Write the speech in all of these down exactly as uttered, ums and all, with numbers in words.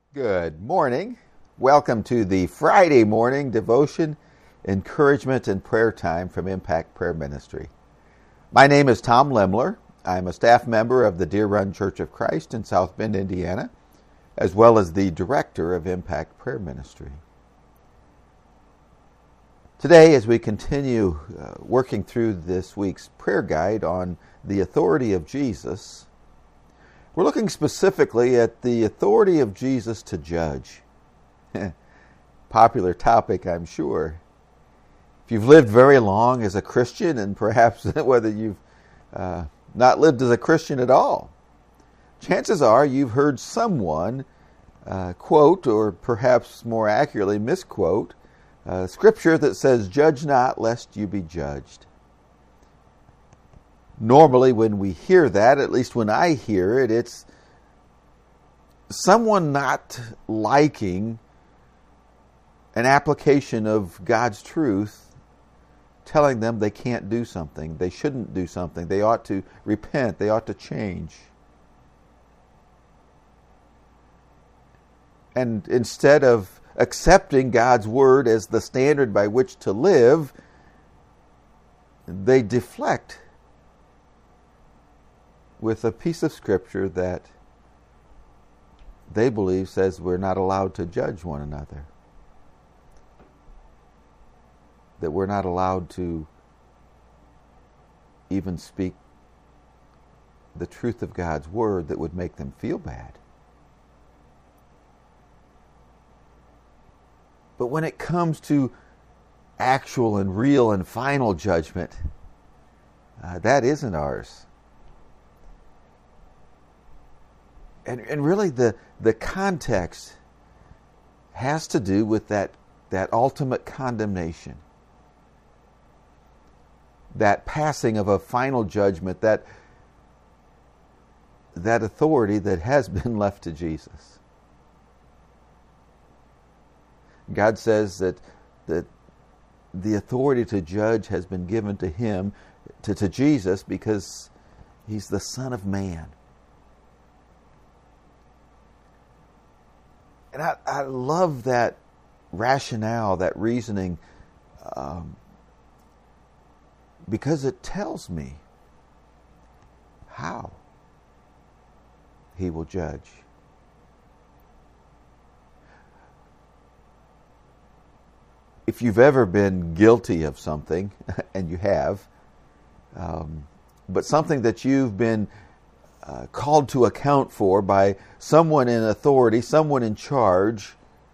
Good morning. Welcome to the Friday morning devotion, encouragement, and prayer time from Impact Prayer Ministry. My name is Tom Lemler. I'm a staff member of the Deer Run Church of Christ in South Bend, Indiana, as well as the director of Impact Prayer Ministry. Today, as we continue uh, working through this week's prayer guide on the authority of Jesus, we're looking specifically at the authority of Jesus to judge. Popular topic, I'm sure. If you've lived very long as a Christian, and perhaps whether you've uh, not lived as a Christian at all, chances are you've heard someone uh, quote, or perhaps more accurately misquote, uh, scripture that says, "Judge not, lest you be judged." Normally, when we hear that, at least when I hear it, it's someone not liking an application of God's truth, telling them they can't do something, they shouldn't do something, they ought to repent, they ought to change. And instead of accepting God's word as the standard by which to live, they deflect with a piece of scripture that they believe says we're not allowed to judge one another. That we're not allowed to even speak the truth of God's word that would make them feel bad. But when it comes to actual and real and final judgment, uh, that isn't ours. And, and really the, the context has to do with that, that ultimate condemnation. That passing of a final judgment, that, that authority that has been left to Jesus. God says that, that the authority to judge has been given to him, to, to Jesus, because he's the Son of Man. And I, I love that rationale, that reasoning, um, because it tells me how he will judge. If you've ever been guilty of something, and you have, um, but something that you've been Uh, called to account for by someone in authority, someone in charge,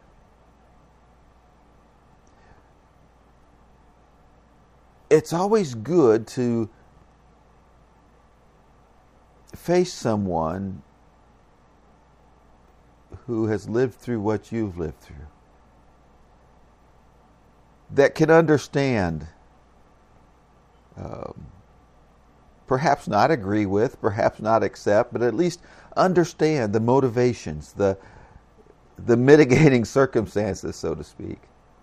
it's always good to face someone who has lived through what you've lived through, that can understand, um, perhaps not agree with, perhaps not accept, but at least understand the motivations, the, the mitigating circumstances, so to speak.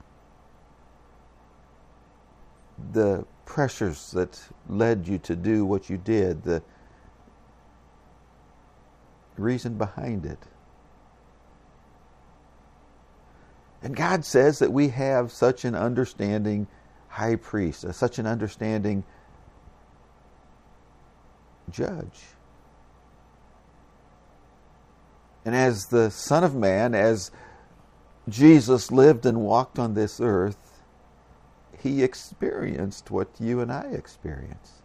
The pressures that led you to do what you did, the reason behind it. And God says that we have such an understanding high priest, such an understanding judge. And as the Son of Man, as Jesus lived and walked on this earth, he experienced what you and I experience.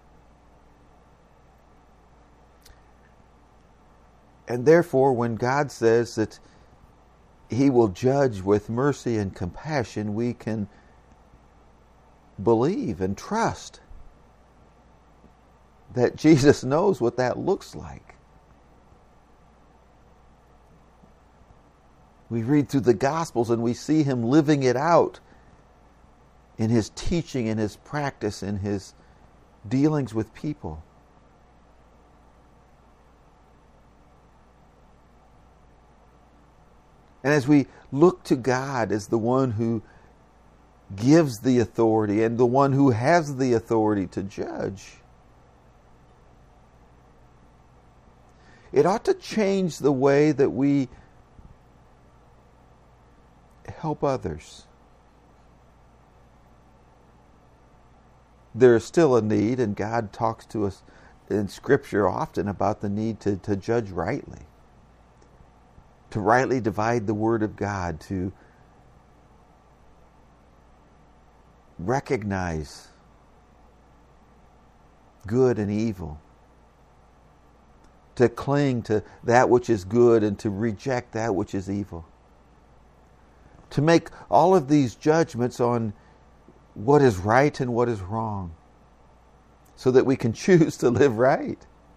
And therefore, when God says that he will judge with mercy and compassion, we can believe and trust that Jesus knows what that looks like. We read through the Gospels and we see him living it out in his teaching, in his practice, in his dealings with people. And as we look to God as the one who gives the authority and the one who has the authority to judge, it ought to change the way that we help others. There is still a need, and God talks to us in Scripture often about the need to, to judge rightly, to rightly divide the Word of God, to recognize good and evil, to cling to that which is good and to reject that which is evil, to make all of these judgments on what is right and what is wrong, so that we can choose to live right.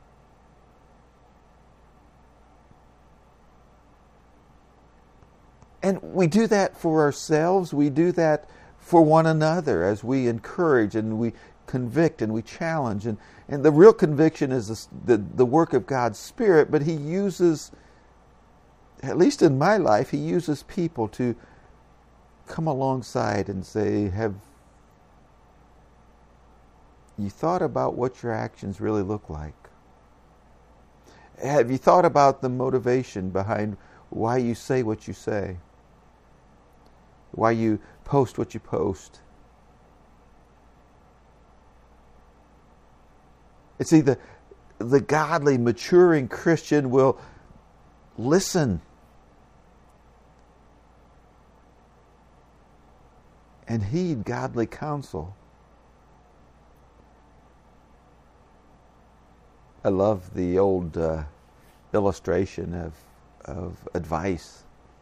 And we do that for ourselves. We do that for one another as we encourage and we convict and we challenge. And, and the real conviction is the, the, the work of God's Spirit, but He uses, at least in my life, He uses people to come alongside and say, have you thought about what your actions really look like? Have you thought about the motivation behind why you say what you say? Why you post what you post? It's either the godly, maturing Christian will listen and heed godly counsel. I love the old uh, illustration of of advice.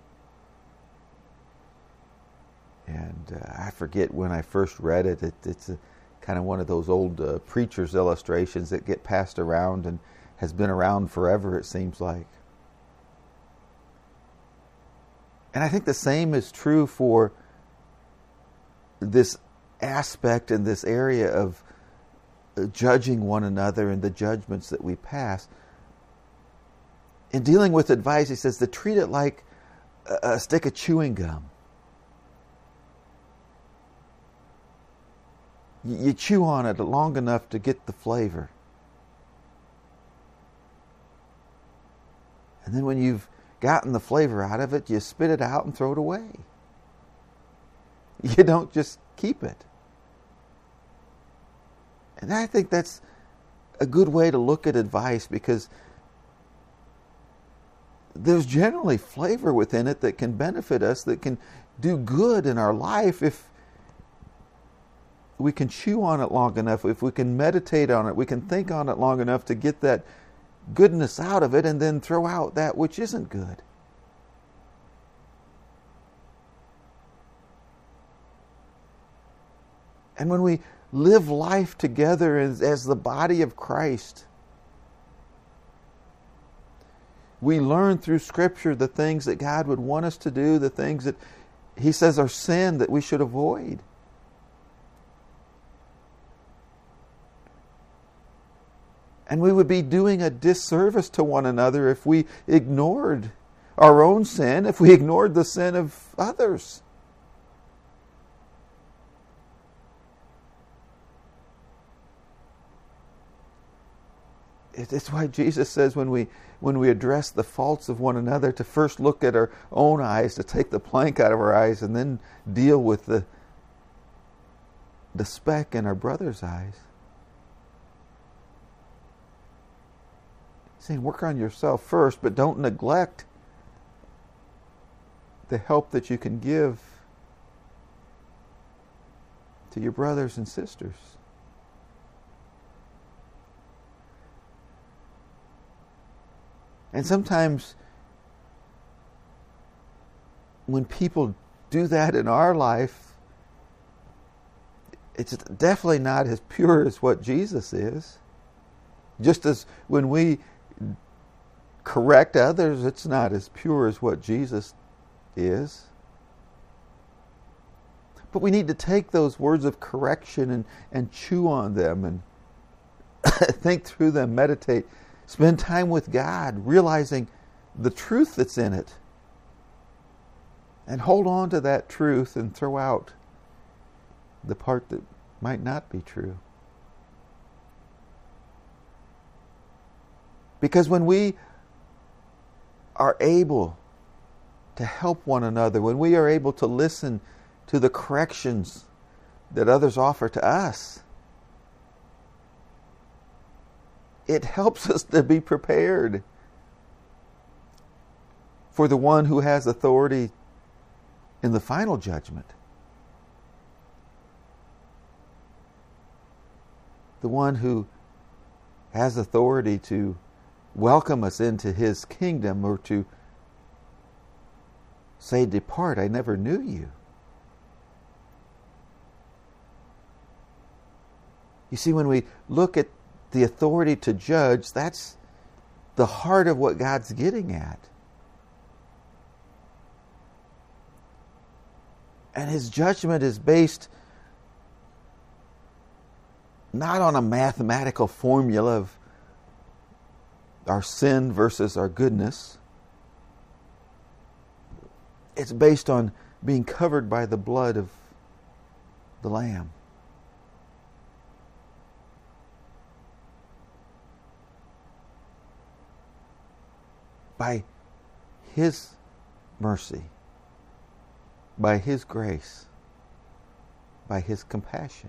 And uh, I forget when I first read it. it it's a, kind of one of those old uh, preacher's illustrations that get passed around and has been around forever, it seems like. And I think the same is true for this aspect and this area of judging one another and the judgments that we pass. In dealing with advice, he says to treat it like a, a stick of chewing gum. You, you chew on it long enough to get the flavor. And then when you've gotten the flavor out of it, you spit it out and throw it away. You don't just keep it. And I think that's a good way to look at advice, because there's generally flavor within it that can benefit us, that can do good in our life if we can chew on it long enough, if we can meditate on it, we can think on it long enough to get that goodness out of it and then throw out that which isn't good. And when we live life together as, as the body of Christ, we learn through Scripture the things that God would want us to do, the things that He says are sin that we should avoid. And we would be doing a disservice to one another if we ignored our own sin, if we ignored the sin of others. It's why Jesus says when we when we address the faults of one another, to first look at our own eyes, to take the plank out of our eyes, and then deal with the the speck in our brother's eyes. He's saying, work on yourself first, but don't neglect the help that you can give to your brothers and sisters. And sometimes when people do that in our life, it's definitely not as pure as what Jesus is. Just as when we correct others, it's not as pure as what Jesus is. But we need to take those words of correction and, and chew on them and think through them, meditate. Spend time with God, realizing the truth that's in it. And hold on to that truth and throw out the part that might not be true. Because when we are able to help one another, when we are able to listen to the corrections that others offer to us, it helps us to be prepared for the one who has authority in the final judgment. The one who has authority to welcome us into his kingdom, or to say, "Depart, I never knew you." You see, when we look at the authority to judge, that's the heart of what God's getting at. And his judgment is based not on a mathematical formula of our sin versus our goodness. It's based on being covered by the blood of the Lamb. By his mercy, by his grace, by his compassion.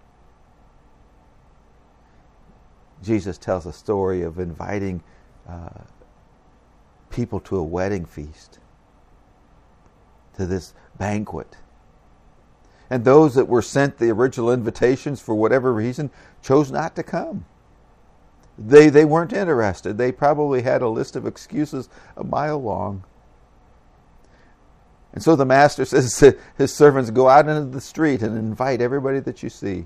Jesus tells a story of inviting uh, people to a wedding feast, to this banquet. And those that were sent the original invitations, for whatever reason, chose not to come. They, they weren't interested. They probably had a list of excuses a mile long. And so the master says to his servants, "Go out into the street and invite everybody that you see."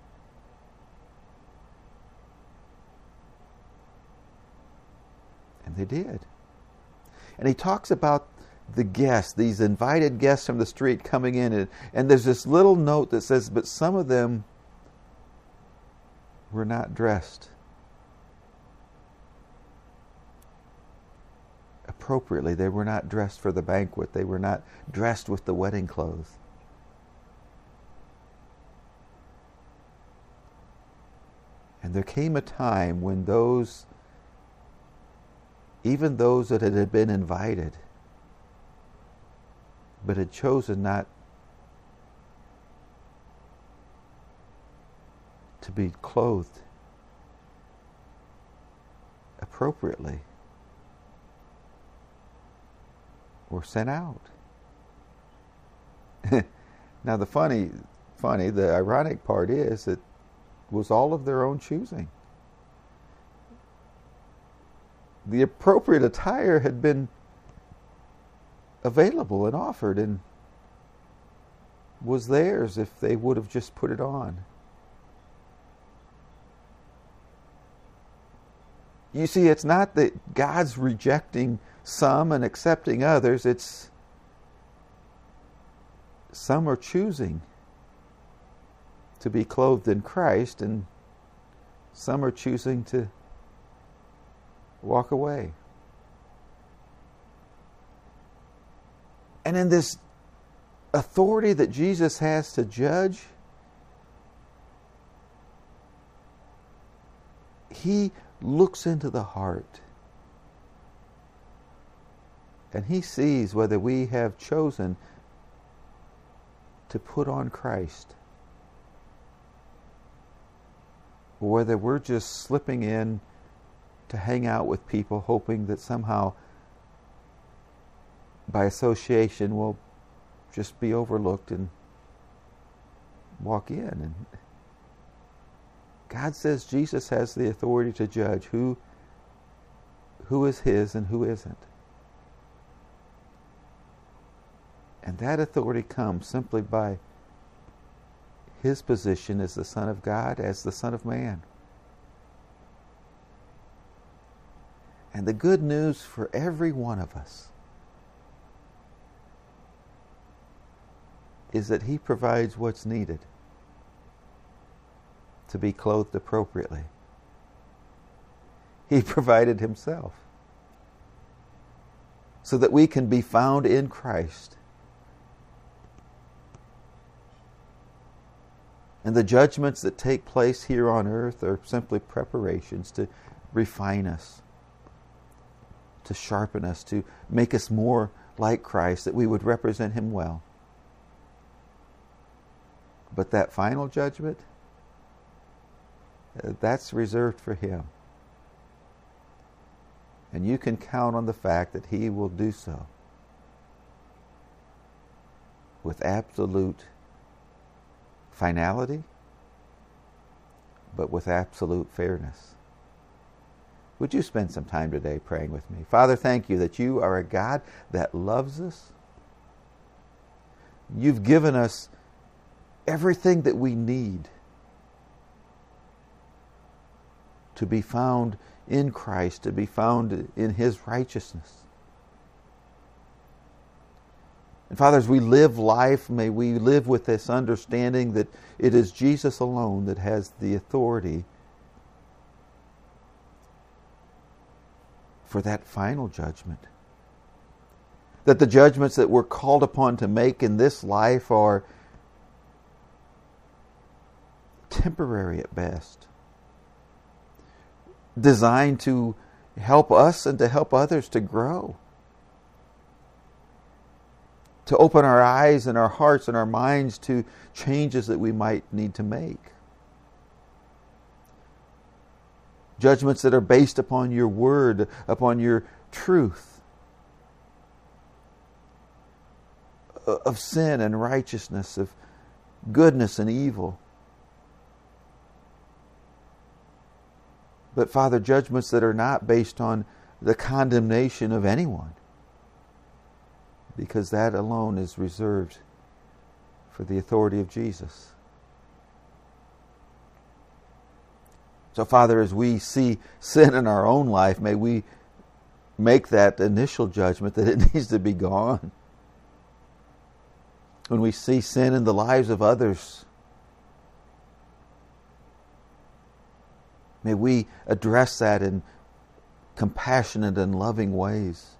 And they did. And he talks about the guests, these invited guests from the street coming in. And, and there's this little note that says, "But some of them were not dressed appropriately. They were not dressed for the banquet. They were not dressed with the wedding clothes." And there came a time when those, even those that had been invited, but had chosen not to be clothed appropriately, were sent out. Now the funny, funny, the ironic part is it was all of their own choosing. The appropriate attire had been available and offered and was theirs if they would have just put it on. You see, it's not that God's rejecting some and accepting others. It's some are choosing to be clothed in Christ, and some are choosing to walk away. And in this authority that Jesus has to judge, he looks into the heart. And he sees whether we have chosen to put on Christ, or whether we're just slipping in to hang out with people, hoping that somehow, by association, we'll just be overlooked and walk in. And God says Jesus has the authority to judge who, who is his and who isn't. And that authority comes simply by his position as the Son of God, as the Son of Man. And the good news for every one of us is that he provides what's needed to be clothed appropriately. He provided himself so that we can be found in Christ. And the judgments that take place here on earth are simply preparations to refine us, to sharpen us, to make us more like Christ, that we would represent him well. But that final judgment, uh, that's reserved for him. And you can count on the fact that he will do so with absolute finality, but with absolute fairness. Would you spend some time today praying with me? Father, thank you that you are a God that loves us. You've given us everything that we need to be found in Christ, to be found in his righteousness. And Father, as we live life, may we live with this understanding that it is Jesus alone that has the authority for that final judgment. That the judgments that we're called upon to make in this life are temporary at best, designed to help us and to help others to grow, to open our eyes and our hearts and our minds to changes that we might need to make. Judgments that are based upon your word, upon your truth, of sin and righteousness, of goodness and evil. But Father, judgments that are not based on the condemnation of anyone, because that alone is reserved for the authority of Jesus. So Father, as we see sin in our own life, may we make that initial judgment that it needs to be gone. When we see sin in the lives of others, may we address that in compassionate and loving ways.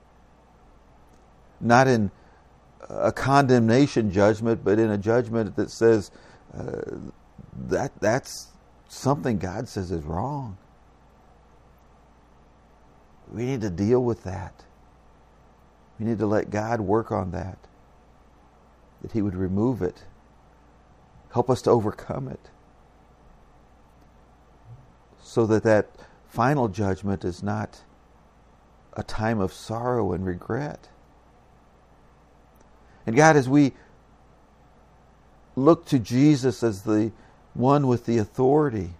Not in a condemnation judgment, but in a judgment that says uh, that that's something God says is wrong. We need to deal with that. We need to let God work on that. That he would remove it. Help us to overcome it. So that that final judgment is not a time of sorrow and regret. And God, as we look to Jesus as the one with the authority,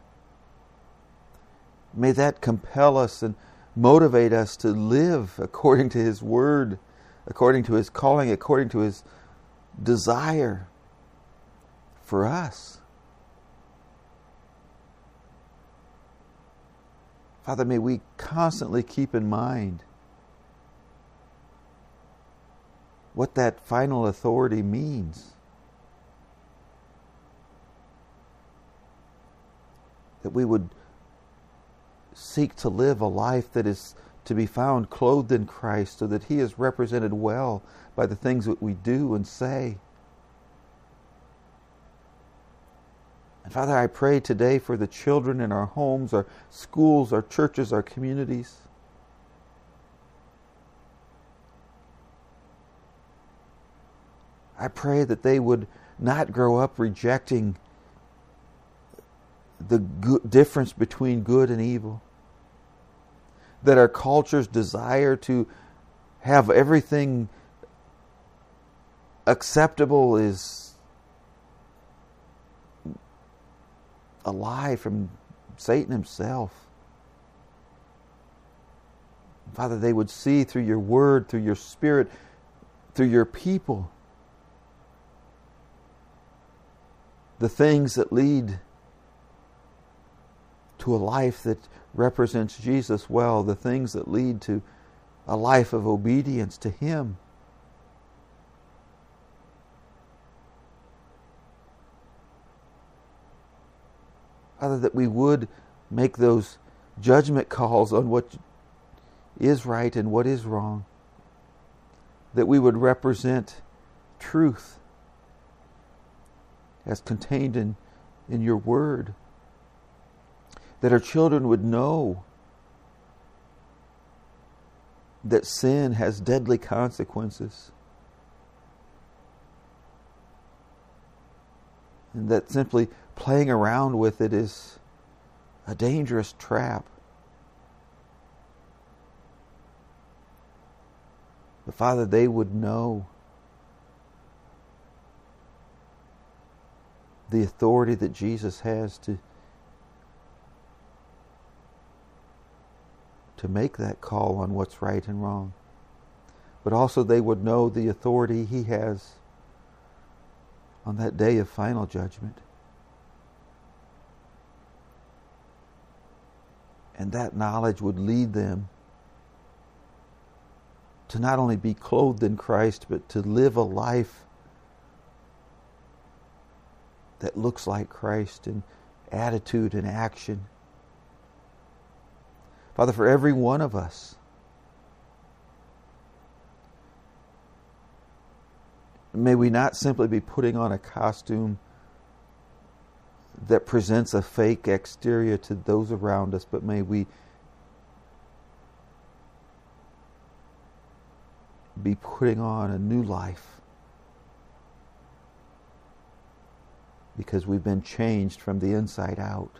may that compel us and motivate us to live according to his word, according to his calling, according to his desire for us. Father, may we constantly keep in mind what that final authority means. That we would seek to live a life that is to be found clothed in Christ, so that he is represented well by the things that we do and say. And Father, I pray today for the children in our homes, our schools, our churches, our communities. I pray that they would not grow up rejecting the good difference between good and evil. That our culture's desire to have everything acceptable is a lie from Satan himself. Father, they would see through your word, through your spirit, through your people, the things that lead to a life that represents Jesus well, the things that lead to a life of obedience to him. Father, that we would make those judgment calls on what is right and what is wrong. That we would represent truth as contained in, in your word. That our children would know that sin has deadly consequences, and that simply playing around with it is a dangerous trap. But Father, they would know the authority that Jesus has to to make that call on what's right and wrong. But also they would know the authority He has on that day of final judgment. And that knowledge would lead them to not only be clothed in Christ, but to live a life that looks like Christ in attitude and action. Father, for every one of us, may we not simply be putting on a costume that presents a fake exterior to those around us, but may we be putting on a new life because we've been changed from the inside out.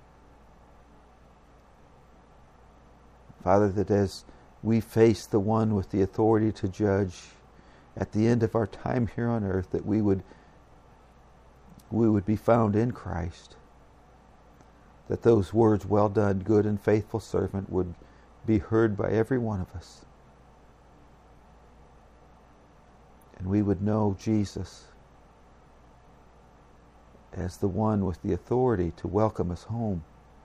Father, that as we face the one with the authority to judge at the end of our time here on earth, that we would we would be found in Christ, that those words, "Well done, good and faithful servant," would be heard by every one of us. And we would know Jesus as the one with the authority to welcome us home.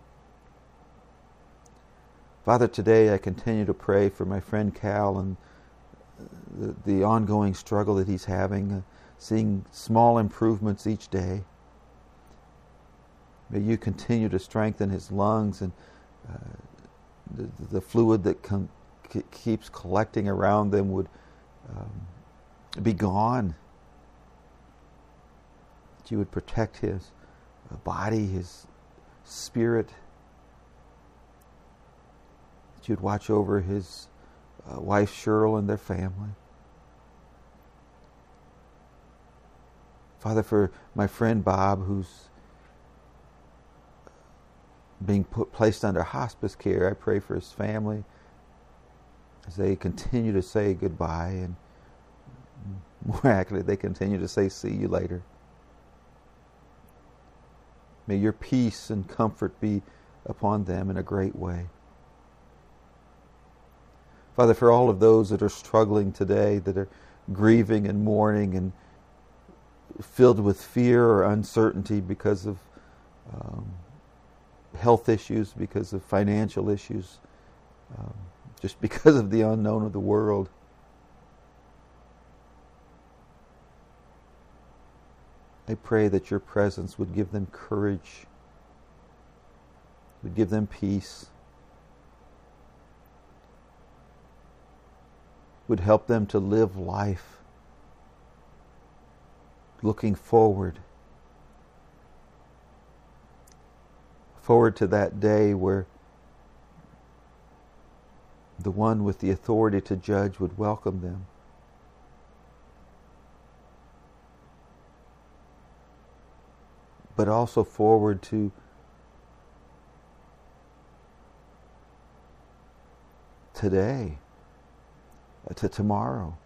Father, today I continue to pray for my friend Cal and the, the ongoing struggle that he's having, uh, seeing small improvements each day. May you continue to strengthen his lungs and uh, the, the fluid that com- keeps collecting around them would um, be gone. That you would protect his uh, body, his spirit. That you'd watch over his uh, wife Cheryl and their family. Father, for my friend Bob, who's being put placed under hospice care, I pray for his family as they continue to say goodbye, and more accurately, they continue to say, "See you later." May your peace and comfort be upon them in a great way. Father, for all of those that are struggling today, that are grieving and mourning and filled with fear or uncertainty because of um, health issues, because of financial issues, um, just because of the unknown of the world, I pray that your presence would give them courage, would give them peace, would help them to live life looking forward, forward to that day where the one with the authority to judge would welcome them. But also forward to today, to tomorrow,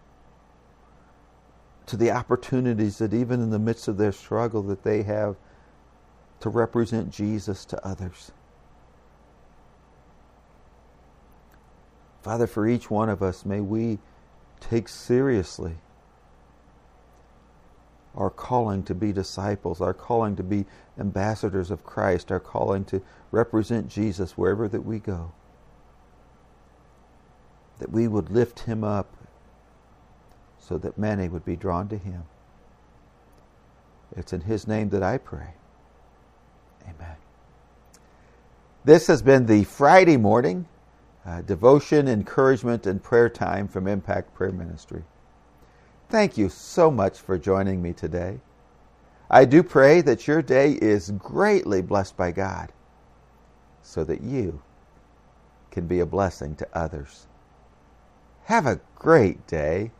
to the opportunities that even in the midst of their struggle that they have to represent Jesus to others. Father, for each one of us, may we take seriously our calling to be disciples, our calling to be ambassadors of Christ, our calling to represent Jesus wherever that we go. That we would lift him up so that many would be drawn to him. It's in his name that I pray. Amen. This has been the Friday morning uh, devotion, encouragement, and prayer time from Impact Prayer Ministry. Thank you so much for joining me today. I do pray that your day is greatly blessed by God so that you can be a blessing to others. Have a great day.